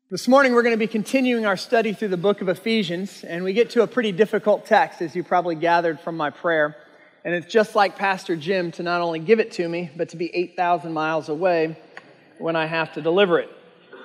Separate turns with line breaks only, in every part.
This morning we're going to be continuing our study through the book of Ephesians, and we get to a pretty difficult text, as you probably gathered from my prayer. And it's just like Pastor Jim to not only give it to me, but to be 8,000 miles away when I have to deliver it.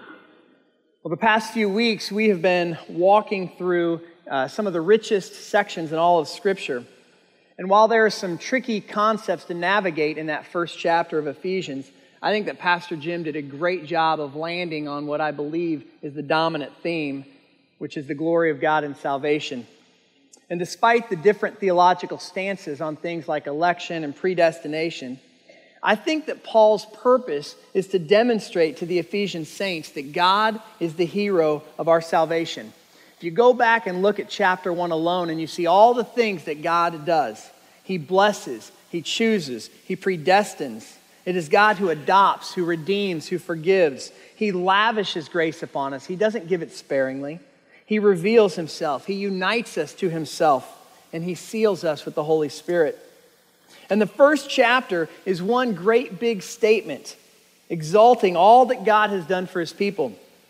Well, the past few weeks we have been walking through some of the richest sections in all of Scripture. And while there are some tricky concepts to navigate in that first chapter of Ephesians, I think that Pastor Jim did a great job of landing on what I believe is the dominant theme, which is the glory of God in salvation. And despite the different theological stances on things like election and predestination, I think that Paul's purpose is to demonstrate to the Ephesian saints that God is the hero of our salvation. If you go back and look at chapter 1 alone and you see all the things that God does, He blesses, He chooses, He predestines. It is God who adopts, who redeems, who forgives. He lavishes grace upon us. He doesn't give it sparingly. He reveals Himself. He unites us to Himself, and He seals us with the Holy Spirit. And the first chapter is one great big statement, exalting all that God has done for His people.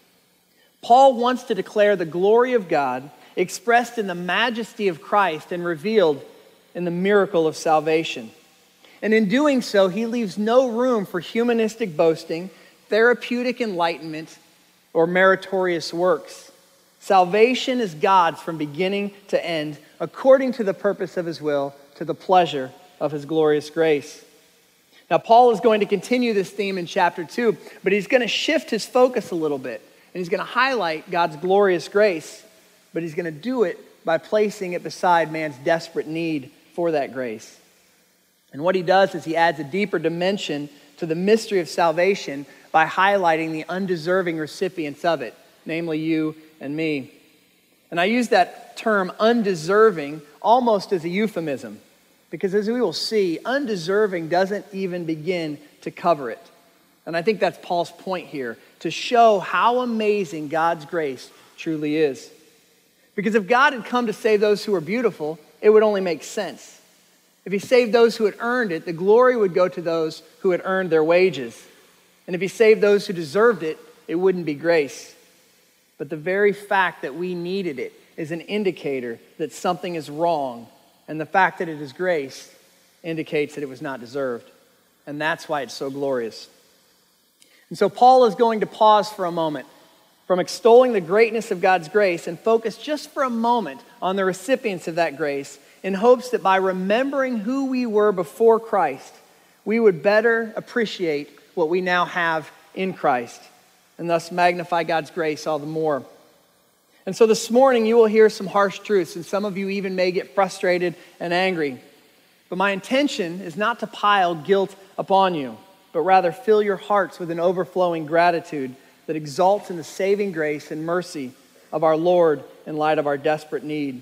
Paul wants to declare the glory of God expressed in the majesty of Christ and revealed in the miracle of salvation. And in doing so, he leaves no room for humanistic boasting, therapeutic enlightenment, or meritorious works. Salvation is God's from beginning to end, according to the purpose of His will, to the pleasure of His glorious grace. Now, Paul is going to continue this theme in chapter 2, but he's going to shift his focus a little bit, and he's going to highlight God's glorious grace, but he's going to do it by placing it beside man's desperate need for that grace. And what he does is he adds a deeper dimension to the mystery of salvation by highlighting the undeserving recipients of it, namely you and me. And I use that term undeserving almost as a euphemism, because as we will see, undeserving doesn't even begin to cover it. And I think that's Paul's point here, to show how amazing God's grace truly is. Because if God had come to save those who are beautiful, it would only make sense. If He saved those who had earned it, the glory would go to those who had earned their wages. And if He saved those who deserved it, it wouldn't be grace. But the very fact that we needed it is an indicator that something is wrong. And the fact that it is grace indicates that it was not deserved. And that's why it's so glorious. And so Paul is going to pause for a moment from extolling the greatness of God's grace and focus just for a moment on the recipients of that grace, in hopes that by remembering who we were before Christ, we would better appreciate what we now have in Christ, and thus magnify God's grace all the more. And so this morning you will hear some harsh truths, and some of you even may get frustrated and angry. But my intention is not to pile guilt upon you, but rather fill your hearts with an overflowing gratitude that exalts in the saving grace and mercy of our Lord in light of our desperate need.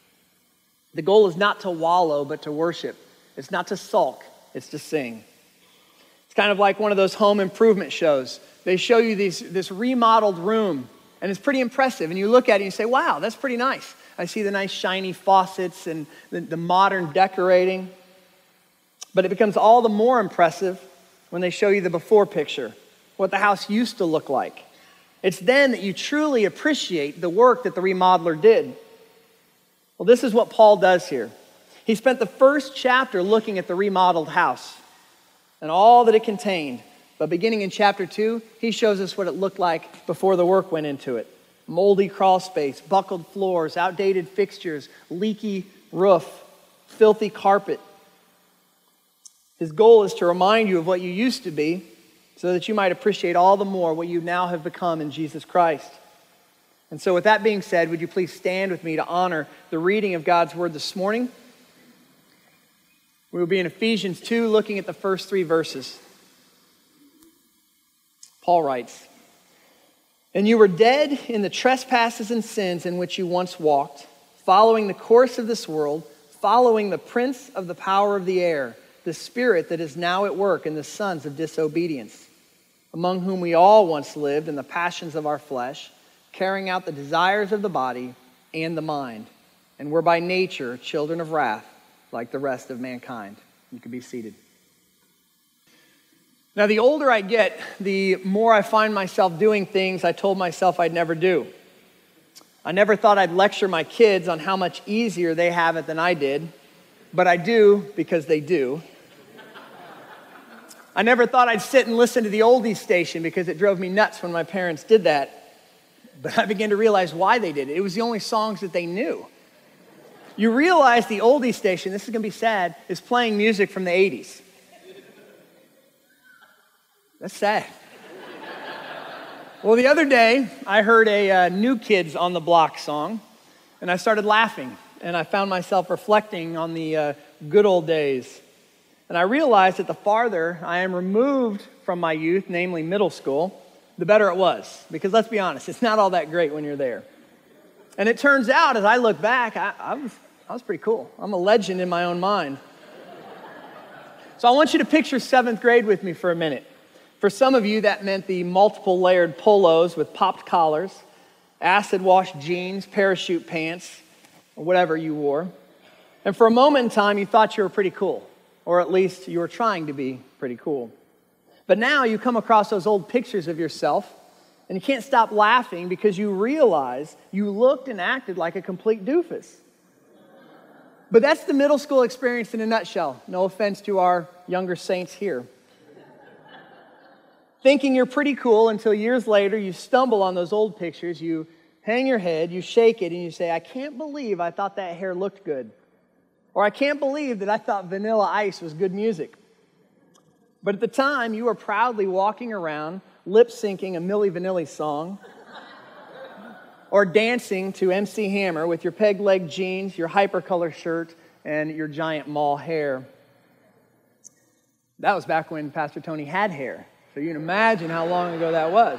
The goal is not to wallow, but to worship. It's not to sulk, it's to sing. It's kind of like one of those home improvement shows. They show you this remodeled room, and it's pretty impressive. And you look at it and you say, wow, that's pretty nice. I see the nice shiny faucets and the modern decorating. But it becomes all the more impressive when they show you the before picture, what the house used to look like. It's then that you truly appreciate the work that the remodeler did. Well, this is what Paul does here. He spent the first chapter looking at the remodeled house and all that it contained. But beginning in chapter 2, he shows us what it looked like before the work went into it. Moldy crawl space, buckled floors, outdated fixtures, leaky roof, filthy carpet. His goal is to remind you of what you used to be so that you might appreciate all the more what you now have become in Jesus Christ. And so with that being said, would you please stand with me to honor the reading of God's Word this morning? We will be in Ephesians 2, looking at the first 3 verses. Paul writes, "And you were dead in the trespasses and sins in which you once walked, following the course of this world, following the prince of the power of the air, the spirit that is now at work in the sons of disobedience, among whom we all once lived in the passions of our flesh, carrying out the desires of the body and the mind, and were by nature children of wrath, like the rest of mankind." You can be seated. Now, the older I get, the more I find myself doing things I told myself I'd never do. I never thought I'd lecture my kids on how much easier they have it than I did, but I do because they do. I never thought I'd sit and listen to the oldies station because it drove me nuts when my parents did that, but I began to realize why they did it. It was the only songs that they knew. You realize the oldies station, this is going to be sad, is playing music from the 80s. That's sad. Well, the other day, I heard a New Kids on the Block song, and I started laughing, and I found myself reflecting on the good old days. And I realized that the farther I am removed from my youth, namely middle school, the better it was. Because let's be honest, it's not all that great when you're there. And it turns out, as I look back, I was pretty cool. I'm a legend in my own mind. So I want you to picture 7th grade with me for a minute. For some of you, that meant the multiple layered polos with popped collars, acid wash jeans, parachute pants, or whatever you wore. And for a moment in time, you thought you were pretty cool, or at least you were trying to be pretty cool. But now you come across those old pictures of yourself, and you can't stop laughing because you realize you looked and acted like a complete doofus. But that's the middle school experience in a nutshell. No offense to our younger saints here. Thinking you're pretty cool until years later you stumble on those old pictures, you hang your head, you shake it, and you say, I can't believe I thought that hair looked good. Or I can't believe that I thought Vanilla Ice was good music. But at the time, you were proudly walking around, lip-syncing a Milli Vanilli song, or dancing to MC Hammer with your peg-leg jeans, your hypercolor shirt, and your giant mall hair. That was back when Pastor Tony had hair. So you can imagine how long ago that was.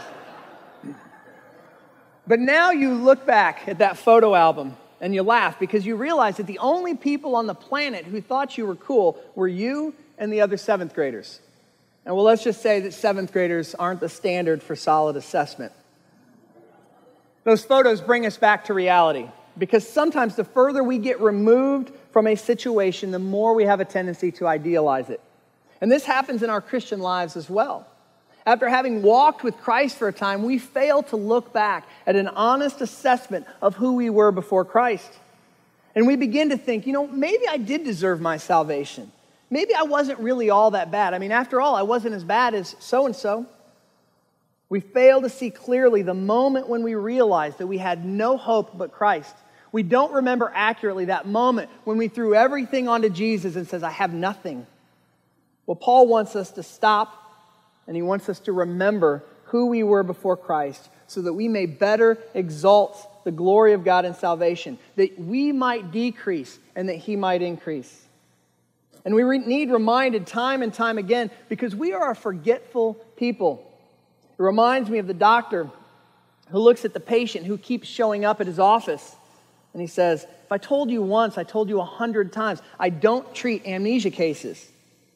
But now you look back at that photo album and you laugh because you realize that the only people on the planet who thought you were cool were you and the other 7th graders. And well, let's just say that 7th graders aren't the standard for solid assessment. Those photos bring us back to reality because sometimes the further we get removed from a situation, the more we have a tendency to idealize it. And this happens in our Christian lives as well. After having walked with Christ for a time, we fail to look back at an honest assessment of who we were before Christ. And we begin to think, maybe I did deserve my salvation. Maybe I wasn't really all that bad. I mean, after all, I wasn't as bad as so-and-so. We fail to see clearly the moment when we realized that we had no hope but Christ. We don't remember accurately that moment when we threw everything onto Jesus and says, I have nothing. Well, Paul wants us to stop. And he wants us to remember who we were before Christ so that we may better exalt the glory of God in salvation, that we might decrease and that he might increase. And we need reminded time and time again because we are a forgetful people. It reminds me of the doctor who looks at the patient who keeps showing up at his office. And he says, if I told you once, I told you 100 times, I don't treat amnesia cases.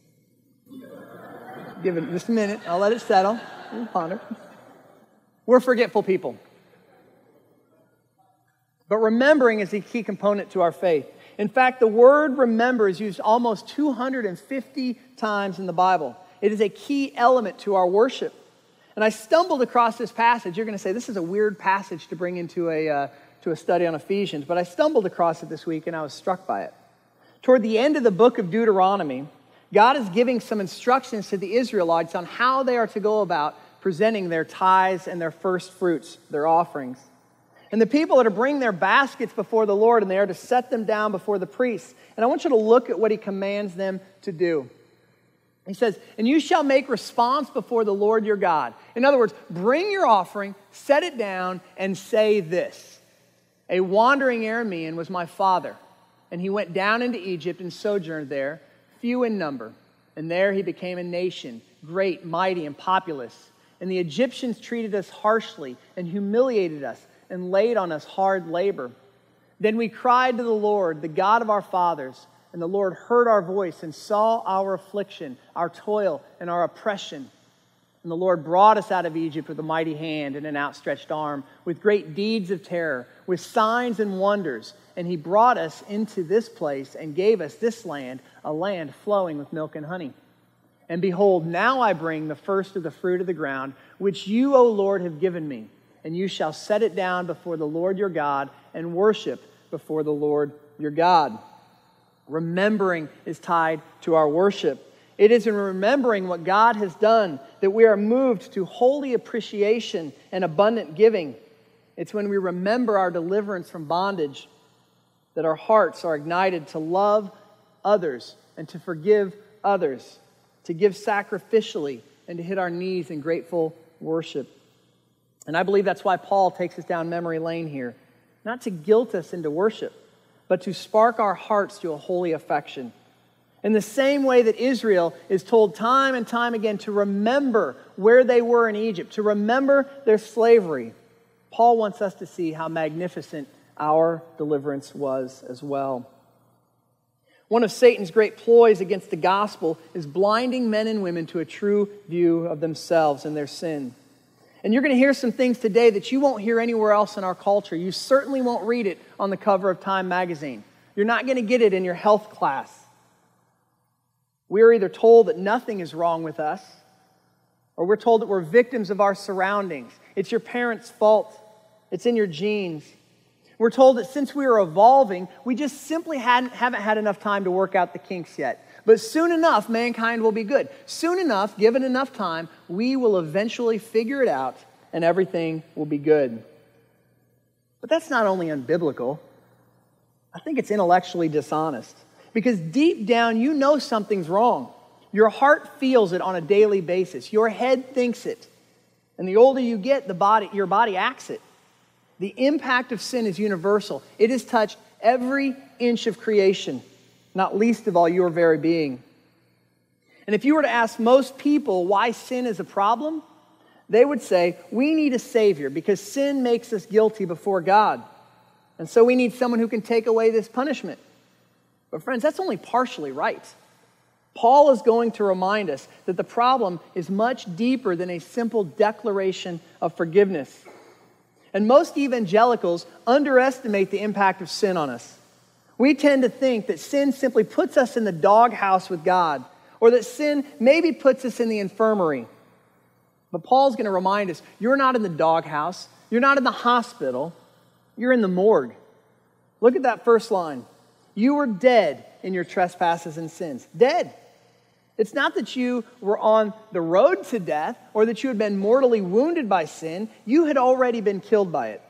Give it just a minute. I'll let it settle. Ponder. We're forgetful people. But remembering is a key component to our faith. In fact, the word remember is used almost 250 times in the Bible. It is a key element to our worship. And I stumbled across this passage. You're going to say, this is a weird passage to bring into a study on Ephesians. But I stumbled across it this week and I was struck by it. Toward the end of the book of Deuteronomy, God is giving some instructions to the Israelites on how they are to go about presenting their tithes and their first fruits, their offerings. And the people are to bring their baskets before the Lord, and they are to set them down before the priests. And I want you to look at what he commands them to do. He says, and you shall make response before the Lord your God. In other words, bring your offering, set it down, and say this. A wandering Aramean was my father, and he went down into Egypt and sojourned there, few in number, and there he became a nation, great, mighty, and populous. And the Egyptians treated us harshly and humiliated us and laid on us hard labor. Then we cried to the Lord, the God of our fathers, and the Lord heard our voice and saw our affliction, our toil, and our oppression. And the Lord brought us out of Egypt with a mighty hand and an outstretched arm, with great deeds of terror, with signs and wonders. And he brought us into this place and gave us this land, a land flowing with milk and honey. And behold, now I bring the first of the fruit of the ground, which you, O Lord, have given me. And you shall set it down before the Lord your God and worship before the Lord your God. Remembering is tied to our worship. It is in remembering what God has done that we are moved to holy appreciation and abundant giving. It's when we remember our deliverance from bondage that our hearts are ignited to love others and to forgive others, to give sacrificially and to hit our knees in grateful worship. And I believe that's why Paul takes us down memory lane here. Not to guilt us into worship, but to spark our hearts to a holy affection. In the same way that Israel is told time and time again to remember where they were in Egypt, to remember their slavery, Paul wants us to see how magnificent our deliverance was as well. One of Satan's great ploys against the gospel is blinding men and women to a true view of themselves and their sin. And you're going to hear some things today that you won't hear anywhere else in our culture. You certainly won't read it on the cover of Time magazine. You're not going to get it in your health class. We are either told that nothing is wrong with us, or we're told that we're victims of our surroundings. It's your parents' fault. It's in your genes. We're told that since we are evolving, we just simply haven't had enough time to work out the kinks yet. But soon enough, mankind will be good. Soon enough, given enough time, we will eventually figure it out and everything will be good. But that's not only unbiblical. I think it's intellectually dishonest. Because deep down, you know something's wrong. Your heart feels it on a daily basis. Your head thinks it. And the older you get, your body acts it. The impact of sin is universal. It has touched every inch of creation, not least of all your very being. And if you were to ask most people why sin is a problem, they would say, we need a Savior because sin makes us guilty before God. And so we need someone who can take away this punishment. But friends, that's only partially right. Paul is going to remind us that the problem is much deeper than a simple declaration of forgiveness. And most evangelicals underestimate the impact of sin on us. We tend to think that sin simply puts us in the doghouse with God, or that sin maybe puts us in the infirmary. But Paul's going to remind us, you're not in the doghouse, you're not in the hospital, you're in the morgue. Look at that first line. You were dead in your trespasses and sins. Dead. It's not that you were on the road to death or that you had been mortally wounded by sin. You had already been killed by it.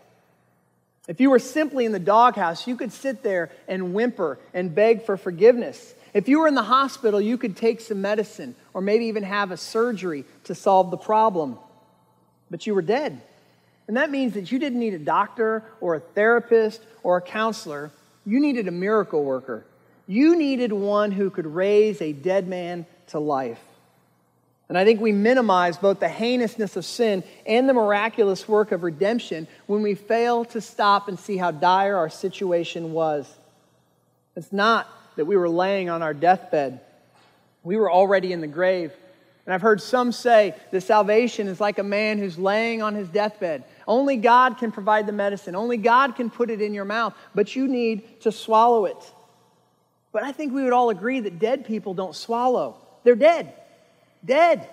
If you were simply in the doghouse, you could sit there and whimper and beg for forgiveness. If you were in the hospital, you could take some medicine or maybe even have a surgery to solve the problem. But you were dead. And that means that you didn't need a doctor or a therapist or a counselor. You needed a miracle worker. You needed one who could raise a dead man to life. And I think we minimize both the heinousness of sin and the miraculous work of redemption when we fail to stop and see how dire our situation was. It's not that we were laying on our deathbed. We were already in the grave. And I've heard some say that salvation is like a man who's laying on his deathbed. Only God can provide the medicine. Only God can put it in your mouth, but you need to swallow it. But I think we would all agree that dead people don't swallow. They're dead. Dead.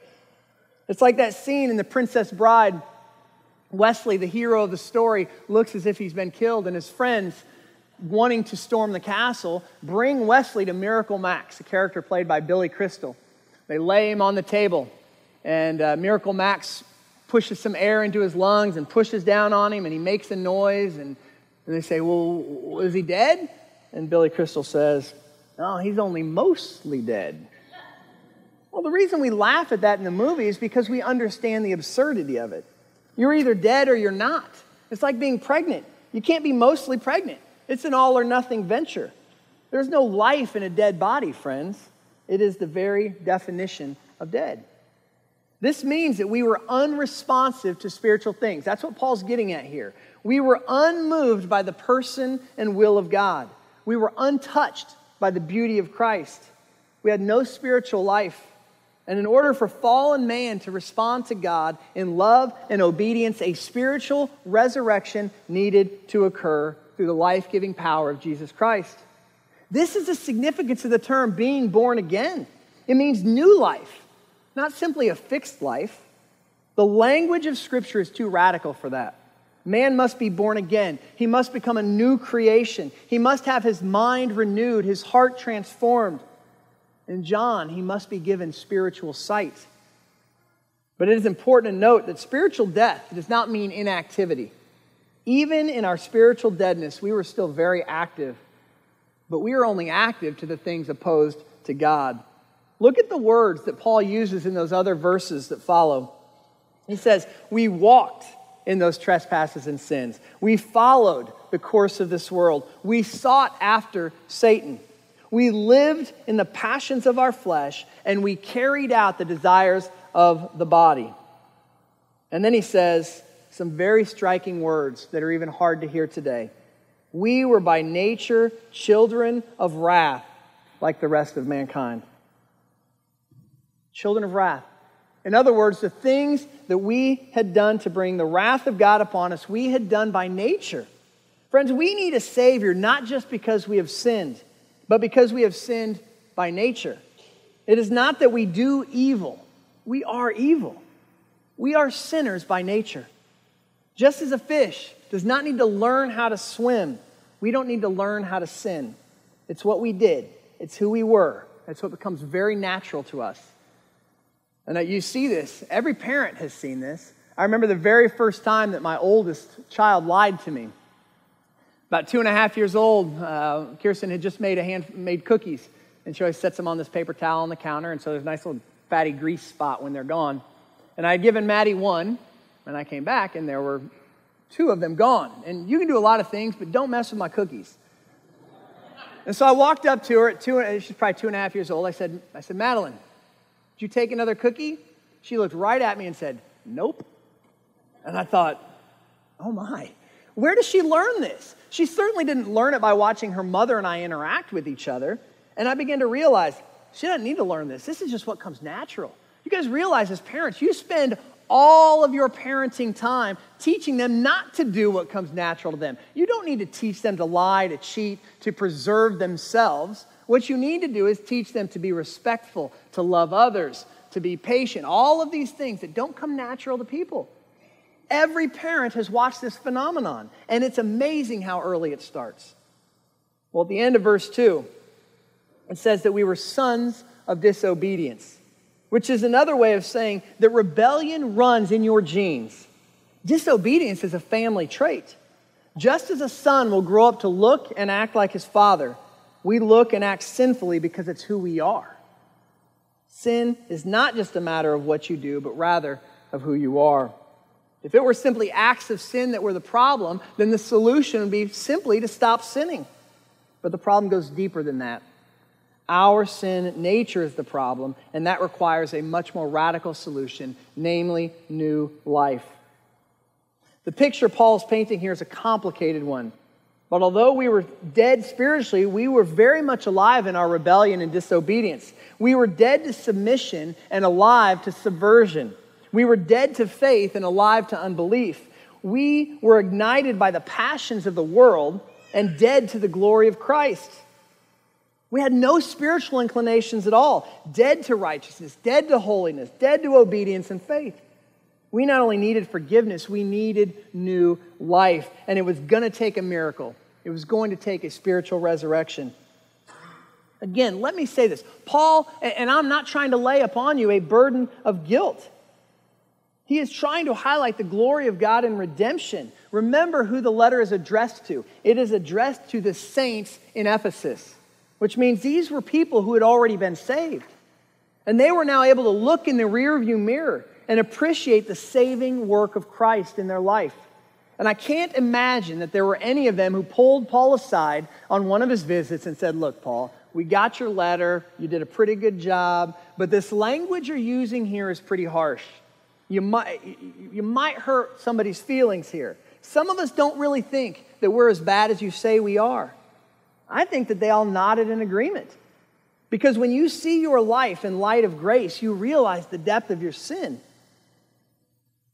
It's like that scene in The Princess Bride. Wesley, the hero of the story, looks as if he's been killed, and his friends, wanting to storm the castle, bring Wesley to Miracle Max, a character played by Billy Crystal. They lay him on the table, and Miracle Max pushes some air into his lungs and pushes down on him, and he makes a noise, and they say, well, is he dead? And Billy Crystal says, no, he's only mostly dead. Well, the reason we laugh at that in the movie is because we understand the absurdity of it. You're either dead or you're not. It's like being pregnant. You can't be mostly pregnant. It's an all or nothing venture. There's no life in a dead body, friends. It is the very definition of dead. This means that we were unresponsive to spiritual things. That's what Paul's getting at here. We were unmoved by the person and will of God. We were untouched by the beauty of Christ. We had no spiritual life. And in order for fallen man to respond to God in love and obedience, a spiritual resurrection needed to occur through the life-giving power of Jesus Christ. This is the significance of the term being born again. It means new life, not simply a fixed life. The language of Scripture is too radical for that. Man must be born again. He must become a new creation. He must have his mind renewed, his heart transformed. In John, he must be given spiritual sight. But it is important to note that spiritual death does not mean inactivity. Even in our spiritual deadness, we were still very active. But we are only active to the things opposed to God. Look at the words that Paul uses in those other verses that follow. He says, we walked in those trespasses and sins. We followed the course of this world. We sought after Satan. We lived in the passions of our flesh, and we carried out the desires of the body. And then he says some very striking words that are even hard to hear today. We were by nature children of wrath, like the rest of mankind. Children of wrath. In other words, the things that we had done to bring the wrath of God upon us, we had done by nature. Friends, we need a Savior not just because we have sinned, but because we have sinned by nature. It is not that we do evil. We are evil. We are sinners by nature. Just as a fish does not need to learn how to swim, we don't need to learn how to sin. It's what we did. It's who we were. That's what becomes very natural to us. And you see this. Every parent has seen this. I remember the very first time that my oldest child lied to me. About 2.5 years old, Kirsten had just made cookies. And she always sets them on this paper towel on the counter. And so there's a nice little fatty grease spot when they're gone. And I had given Maddie one. And I came back and there were 2 of them gone. And you can do a lot of things, but don't mess with my cookies. And so I walked up to her she's probably 2.5 years old. I said, Madeline, did you take another cookie? She looked right at me and said, nope. And I thought, oh my, where does she learn this? She certainly didn't learn it by watching her mother and I interact with each other. And I began to realize, she doesn't need to learn this. This is just what comes natural. You guys realize as parents, you spend all of your parenting time teaching them not to do what comes natural to them. You don't need to teach them to lie, to cheat, to preserve themselves. What you need to do is teach them to be respectful, to love others, to be patient. All of these things that don't come natural to people. Every parent has watched this phenomenon, and it's amazing how early it starts. Well, at the end of verse 2, it says that we were sons of disobedience, which is another way of saying that rebellion runs in your genes. Disobedience is a family trait. Just as a son will grow up to look and act like his father, we look and act sinfully because it's who we are. Sin is not just a matter of what you do, but rather of who you are. If it were simply acts of sin that were the problem, then the solution would be simply to stop sinning. But the problem goes deeper than that. Our sin nature is the problem, and that requires a much more radical solution, namely new life. The picture Paul's painting here is a complicated one. But although we were dead spiritually, we were very much alive in our rebellion and disobedience. We were dead to submission and alive to subversion. We were dead to faith and alive to unbelief. We were ignited by the passions of the world and dead to the glory of Christ. We had no spiritual inclinations at all. Dead to righteousness, dead to holiness, dead to obedience and faith. We not only needed forgiveness, we needed new life. And it was going to take a miracle. It was going to take a spiritual resurrection. Again, let me say this. Paul, and I'm not trying to lay upon you a burden of guilt. He is trying to highlight the glory of God in redemption. Remember who the letter is addressed to. It is addressed to the saints in Ephesus, which means these were people who had already been saved. And they were now able to look in the rearview mirror and appreciate the saving work of Christ in their life. And I can't imagine that there were any of them who pulled Paul aside on one of his visits and said, look, Paul, we got your letter. You did a pretty good job. But this language you're using here is pretty harsh. You might hurt somebody's feelings here. Some of us don't really think that we're as bad as you say we are. I think that they all nodded in agreement. Because when you see your life in light of grace, you realize the depth of your sin.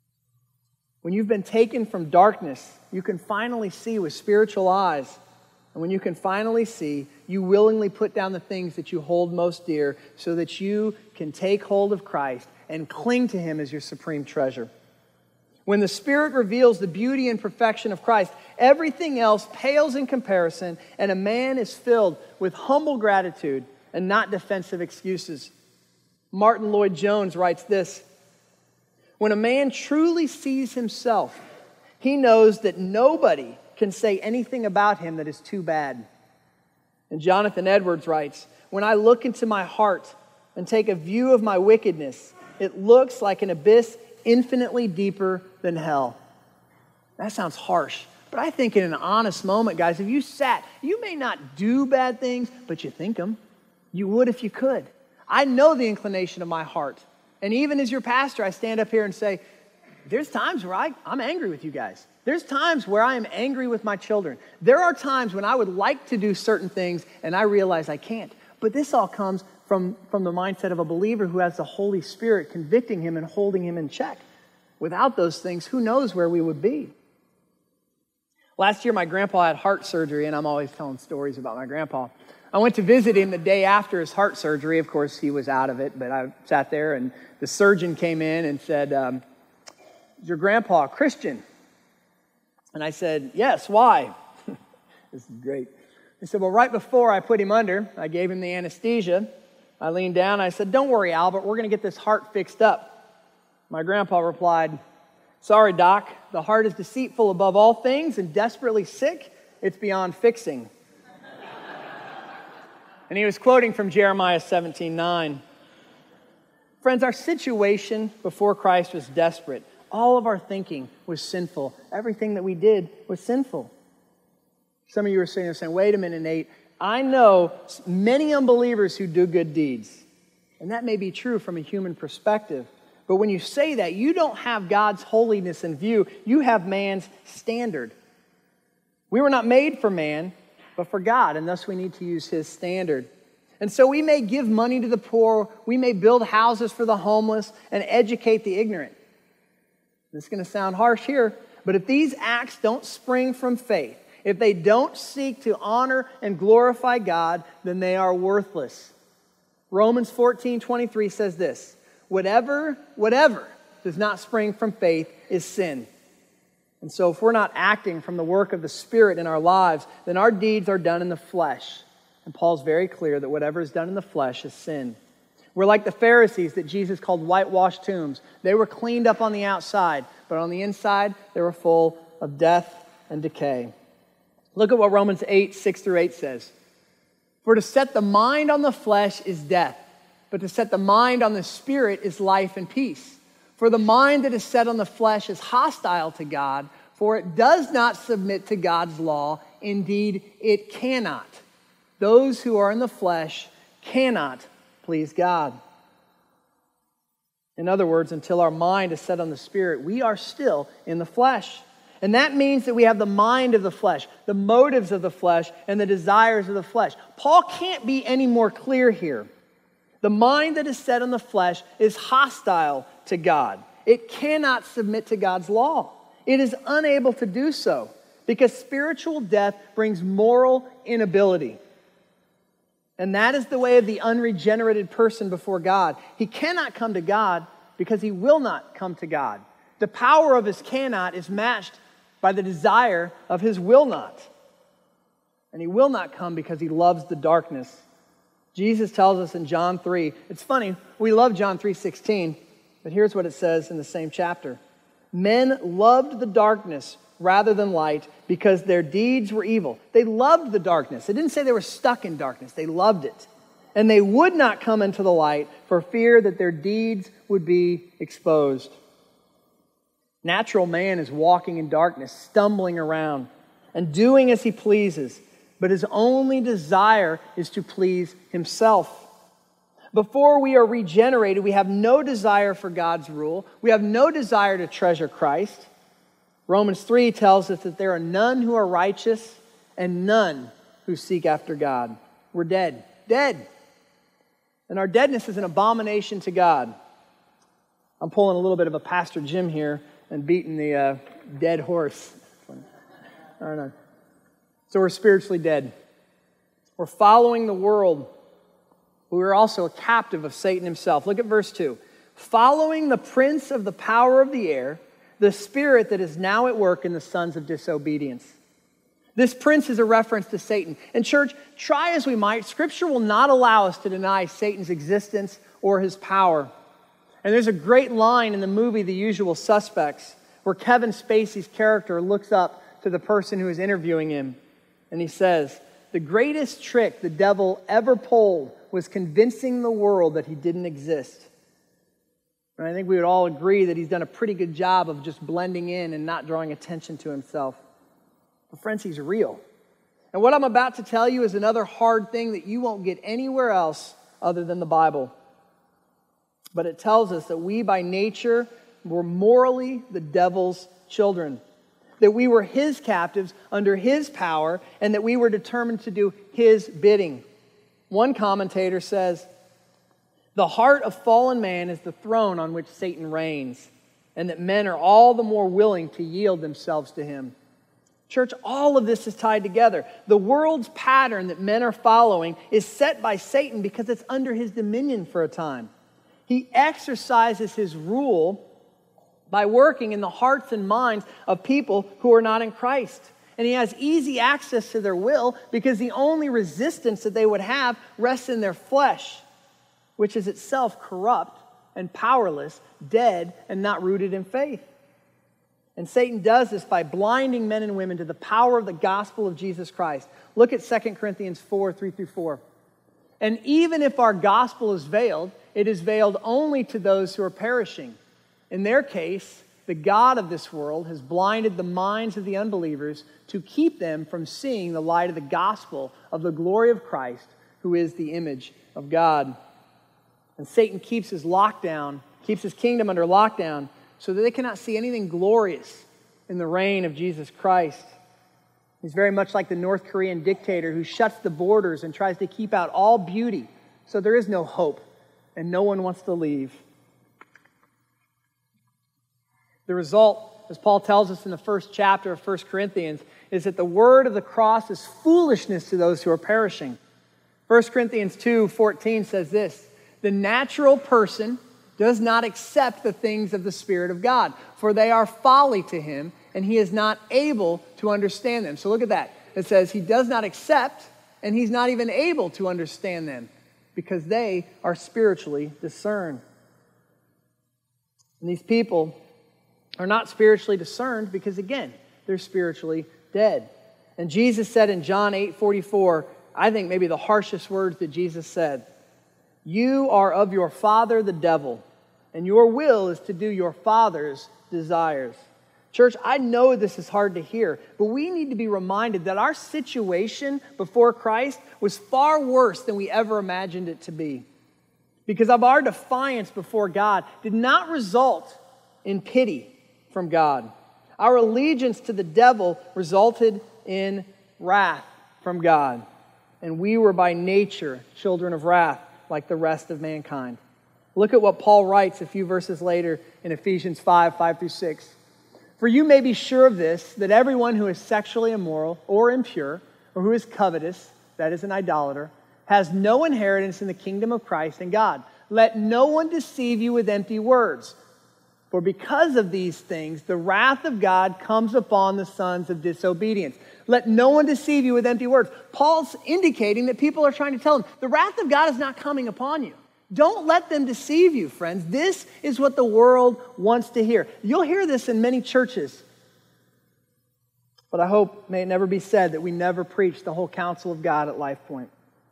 When you've been taken from darkness, you can finally see with spiritual eyes And when you can finally see, you willingly put down the things that you hold most dear so that you can take hold of Christ and cling to Him as your supreme treasure. When the Spirit reveals the beauty and perfection of Christ, everything else pales in comparison, and a man is filled with humble gratitude and not defensive excuses. Martin Lloyd-Jones writes this: when a man truly sees himself, he knows that nobody can say anything about him that is too bad. And Jonathan Edwards writes, when I look into my heart and take a view of my wickedness, it looks like an abyss infinitely deeper than hell. That sounds harsh, but I think in an honest moment, guys, if you sat, you may not do bad things, but you think them. You would if you could. I know the inclination of my heart. And even as your pastor, I stand up here and say, there's times where I'm angry with you guys. There's times where I am angry with my children. There are times when I would like to do certain things and I realize I can't. But this all comes from the mindset of a believer who has the Holy Spirit convicting him and holding him in check. Without those things, who knows where we would be? Last year, my grandpa had heart surgery, and I'm always telling stories about my grandpa. I went to visit him the day after his heart surgery. Of course, he was out of it, but I sat there, and the surgeon came in and said, is your grandpa a Christian? And I said, yes, why? This is great. He said, well, right before I put him under, I gave him the anesthesia. I leaned down, I said, don't worry, Albert, we're going to get this heart fixed up. My grandpa replied, sorry, Doc, the heart is deceitful above all things and desperately sick. It's beyond fixing. And he was quoting from Jeremiah 17:9. Friends, our situation before Christ was desperate. All of our thinking was sinful. Everything that we did was sinful. Some of you are saying, wait a minute, Nate. I know many unbelievers who do good deeds. And that may be true from a human perspective. But when you say that, you don't have God's holiness in view. You have man's standard. We were not made for man, but for God. And thus we need to use His standard. And so we may give money to the poor. We may build houses for the homeless and educate the ignorant. This is going to sound harsh here, but if these acts don't spring from faith, if they don't seek to honor and glorify God, then they are worthless. Romans 14:23 says this, whatever does not spring from faith is sin. And so if we're not acting from the work of the Spirit in our lives, then our deeds are done in the flesh. And Paul's very clear that whatever is done in the flesh is sin. We're like the Pharisees that Jesus called whitewashed tombs. They were cleaned up on the outside, but on the inside, they were full of death and decay. Look at what Romans 8:6-8 says. For to set the mind on the flesh is death, but to set the mind on the Spirit is life and peace. For the mind that is set on the flesh is hostile to God, for it does not submit to God's law. Indeed, it cannot. Those who are in the flesh cannot please God. In other words, until our mind is set on the Spirit, we are still in the flesh. And that means that we have the mind of the flesh, the motives of the flesh, and the desires of the flesh. Paul can't be any more clear here. The mind that is set on the flesh is hostile to God. It cannot submit to God's law. It is unable to do so because spiritual death brings moral inability. And that is the way of the unregenerated person before God. He cannot come to God because he will not come to God. The power of his cannot is matched by the desire of his will not. And he will not come because he loves the darkness. Jesus tells us in John 3, it's funny, we love John 3:16, but here's what it says in the same chapter. Men loved the darkness rather than light because their deeds were evil. They loved the darkness. It didn't say they were stuck in darkness. They loved it. And they would not come into the light for fear that their deeds would be exposed. Natural man is walking in darkness, stumbling around, and doing as he pleases, but his only desire is to please himself. Before we are regenerated, we have no desire for God's rule. We have no desire to treasure Christ. Romans 3 tells us that there are none who are righteous and none who seek after God. We're dead. Dead. And our deadness is an abomination to God. I'm pulling a little bit of a Pastor Jim here and beating the dead horse. I don't know. So we're spiritually dead. We're following the world. We are also a captive of Satan himself. Look at verse 2. Following the prince of the power of the air, the spirit that is now at work in the sons of disobedience. This prince is a reference to Satan. And church, try as we might, Scripture will not allow us to deny Satan's existence or his power. And there's a great line in the movie The Usual Suspects where Kevin Spacey's character looks up to the person who is interviewing him. And he says, "The greatest trick the devil ever pulled was convincing the world that he didn't exist." And I think we would all agree that he's done a pretty good job of just blending in and not drawing attention to himself. But friends, he's real. And what I'm about to tell you is another hard thing that you won't get anywhere else other than the Bible. But it tells us that we by nature were morally the devil's children, that we were his captives under his power, and that we were determined to do his bidding. One commentator says, "The heart of fallen man is the throne on which Satan reigns, and that men are all the more willing to yield themselves to him." Church, all of this is tied together. The world's pattern that men are following is set by Satan because it's under his dominion for a time. He exercises his rule by working in the hearts and minds of people who are not in Christ. And he has easy access to their will because the only resistance that they would have rests in their flesh, which is itself corrupt and powerless, dead and not rooted in faith. And Satan does this by blinding men and women to the power of the gospel of Jesus Christ. Look at 2 Corinthians 4, 3-4. "And even if our gospel is veiled, it is veiled only to those who are perishing. In their case, the God of this world has blinded the minds of the unbelievers to keep them from seeing the light of the gospel of the glory of Christ, who is the image of God." And Satan keeps his kingdom under lockdown so that they cannot see anything glorious in the reign of Jesus Christ. He's very much like the North Korean dictator who shuts the borders and tries to keep out all beauty, so there is no hope and no one wants to leave. The result, as Paul tells us in the first chapter of 1 Corinthians, is that the word of the cross is foolishness to those who are perishing. 1 Corinthians 2:14 says this, "The natural person does not accept the things of the Spirit of God, for they are folly to him, and he is not able to understand them." So look at that. It says he does not accept, and he's not even able to understand them, because they are spiritually discerned. And these people are not spiritually discerned because, again, they're spiritually dead. And Jesus said in John 8:44, I think maybe the harshest words that Jesus said, "You are of your father the devil, and your will is to do your father's desires." Church, I know this is hard to hear, but we need to be reminded that our situation before Christ was far worse than we ever imagined it to be. Because of our defiance before God did not result in pity from God. Our allegiance to the devil resulted in wrath from God. And we were by nature children of wrath like the rest of mankind. Look at what Paul writes a few verses later in Ephesians 5, 5-6. "For you may be sure of this, that everyone who is sexually immoral or impure, or who is covetous, that is an idolater, has no inheritance in the kingdom of Christ and God. Let no one deceive you with empty words. For because of these things, the wrath of God comes upon the sons of disobedience." Let no one deceive you with empty words. Paul's indicating that people are trying to tell him, the wrath of God is not coming upon you. Don't let them deceive you, friends. This is what the world wants to hear. You'll hear this in many churches. But I hope may it never be said that we never preach the whole counsel of God at Life Point.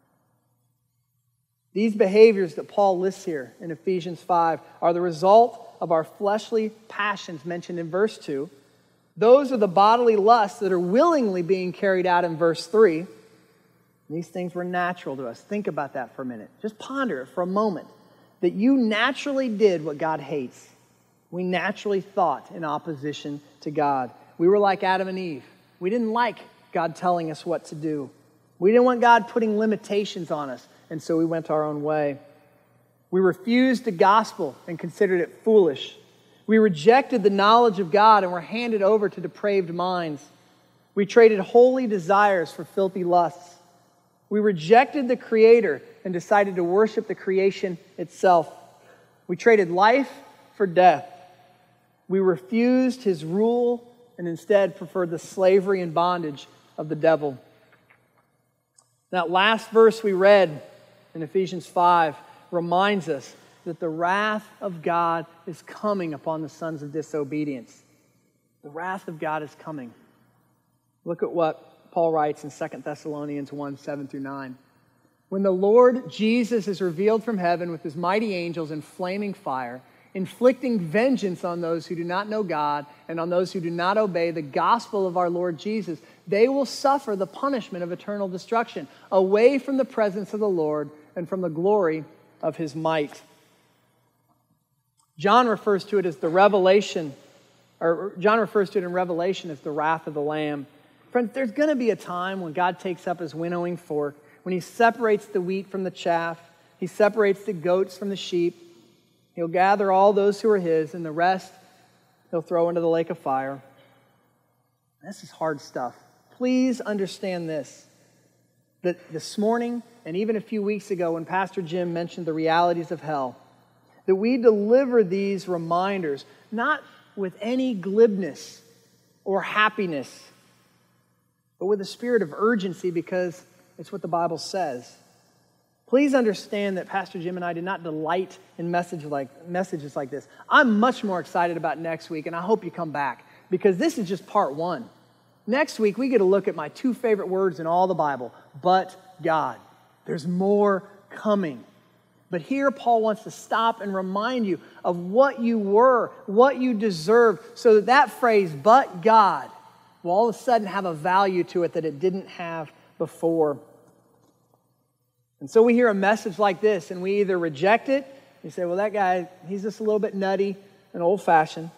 These behaviors that Paul lists here in Ephesians 5 are the result of our fleshly passions mentioned in verse 2. Those are the bodily lusts that are willingly being carried out in verse 3. These things were natural to us. Think about that for a minute. Just ponder it for a moment. That you naturally did what God hates. We naturally thought in opposition to God. We were like Adam and Eve. We didn't like God telling us what to do. We didn't want God putting limitations on us, and so we went our own way. We refused the gospel and considered it foolish. We rejected the knowledge of God and were handed over to depraved minds. We traded holy desires for filthy lusts. We rejected the Creator and decided to worship the creation itself. We traded life for death. We refused His rule and instead preferred the slavery and bondage of the devil. That last verse we read in Ephesians 5 reminds us that the wrath of God is coming upon the sons of disobedience. The wrath of God is coming. Look at what Paul writes in 2 Thessalonians 1, 7 through 9. When the Lord Jesus is revealed from heaven with His mighty angels in flaming fire, inflicting vengeance on those who do not know God and on those who do not obey the gospel of our Lord Jesus, they will suffer the punishment of eternal destruction away from the presence of the Lord and from the glory of His might. John refers to it as the revelation, or John refers to it in Revelation as the wrath of the Lamb. Friends, there's going to be a time when God takes up His winnowing fork, when He separates the wheat from the chaff, He separates the goats from the sheep. He'll gather all those who are His, and the rest He'll throw into the lake of fire. This is hard stuff. Please understand this, that this morning and even a few weeks ago when Pastor Jim mentioned the realities of hell, that we deliver these reminders not with any glibness or happiness, but with a spirit of urgency because it's what the Bible says. Please understand that Pastor Jim and I did not delight in messages like this. I'm much more excited about next week, and I hope you come back because this is just part one. Next week, we get to look at my two favorite words in all the Bible, but God. There's more coming. But here, Paul wants to stop and remind you of what you were, what you deserved, so that that phrase, but God, will all of a sudden have a value to it that it didn't have before. And so we hear a message like this, and we either reject it, we say, well, that guy, he's just a little bit nutty and old-fashioned,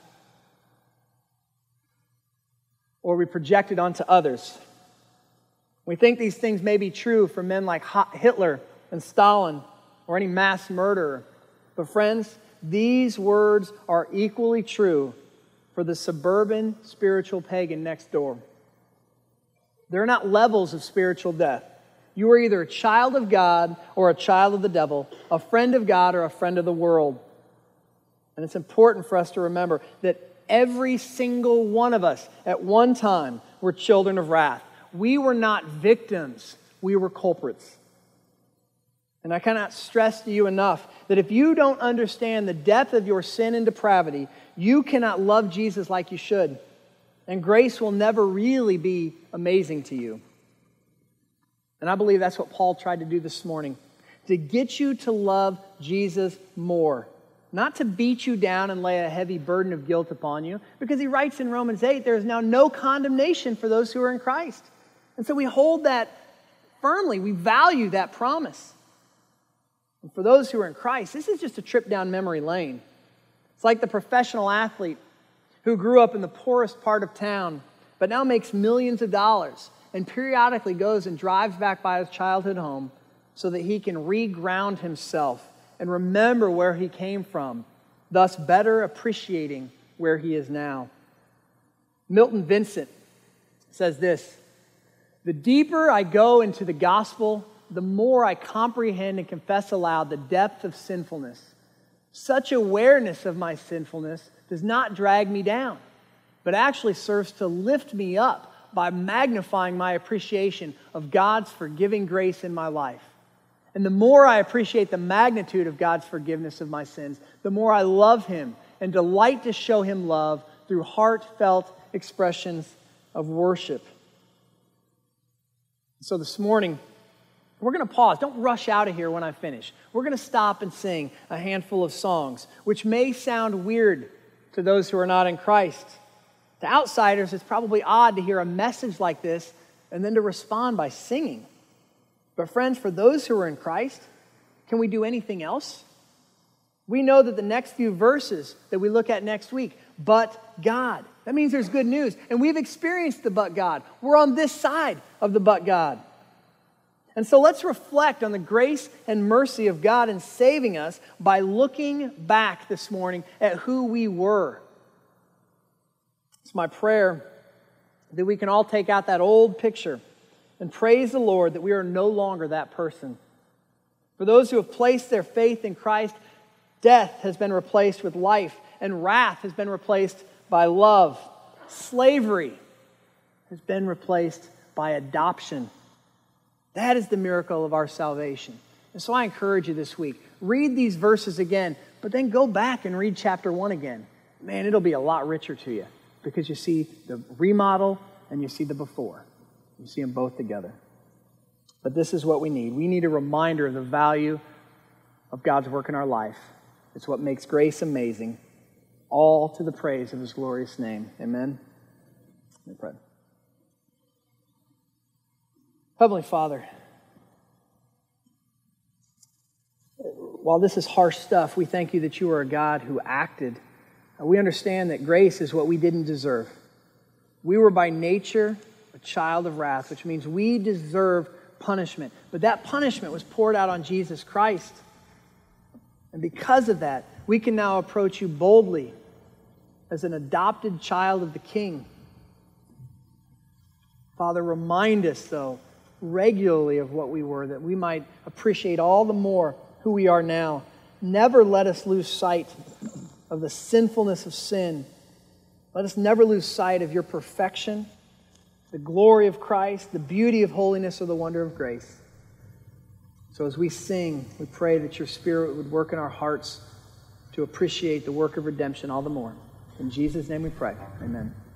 or we project it onto others. We think these things may be true for men like Hitler and Stalin or any mass murderer. But friends, these words are equally true for the suburban spiritual pagan next door. They're not levels of spiritual death. You are either a child of God or a child of the devil, a friend of God or a friend of the world. And it's important for us to remember that every single one of us at one time were children of wrath. We were not victims, we were culprits. And I cannot stress to you enough that if you don't understand the depth of your sin and depravity, you cannot love Jesus like you should. And grace will never really be amazing to you. And I believe that's what Paul tried to do this morning, to get you to love Jesus more. Not to beat you down and lay a heavy burden of guilt upon you, because he writes in Romans 8, there is now no condemnation for those who are in Christ. And so we hold that firmly. We value that promise. And for those who are in Christ, this is just a trip down memory lane. It's like the professional athlete who grew up in the poorest part of town, but now makes millions of dollars and periodically goes and drives back by his childhood home so that he can reground himself and remember where he came from, thus better appreciating where he is now. Milton Vincent says this, "The deeper I go into the gospel, the more I comprehend and confess aloud the depth of sinfulness. Such awareness of my sinfulness does not drag me down, but actually serves to lift me up by magnifying my appreciation of God's forgiving grace in my life. And the more I appreciate the magnitude of God's forgiveness of my sins, the more I love Him and delight to show Him love through heartfelt expressions of worship." So this morning, we're going to pause. Don't rush out of here when I finish. We're going to stop and sing a handful of songs, which may sound weird to those who are not in Christ. To outsiders, it's probably odd to hear a message like this and then to respond by singing. But friends, for those who are in Christ, can we do anything else? We know that the next few verses that we look at next week, but God. That means there's good news. And we've experienced the but God. We're on this side of the but God. And so let's reflect on the grace and mercy of God in saving us by looking back this morning at who we were. It's my prayer that we can all take out that old picture and praise the Lord that we are no longer that person. For those who have placed their faith in Christ, death has been replaced with life, and wrath has been replaced by love. Slavery has been replaced by adoption. That is the miracle of our salvation. And so I encourage you this week, read these verses again, but then go back and read chapter 1 again. Man, it'll be a lot richer to you because you see the remodel and you see the before. You see them both together. But this is what we need. We need a reminder of the value of God's work in our life. It's what makes grace amazing, all to the praise of His glorious name. Amen. Let me pray. Heavenly Father, while this is harsh stuff, we thank you that you are a God who acted. We understand that grace is what we didn't deserve. We were by nature a child of wrath, which means we deserve punishment. But that punishment was poured out on Jesus Christ. And because of that, we can now approach you boldly as an adopted child of the King. Father, remind us, though, regularly of what we were, that we might appreciate all the more who we are now. Never let us lose sight of the sinfulness of sin. Let us never lose sight of your perfection, the glory of Christ, the beauty of holiness, or the wonder of grace. So as we sing, we pray that your Spirit would work in our hearts to appreciate the work of redemption all the more. In Jesus' name we pray. Amen.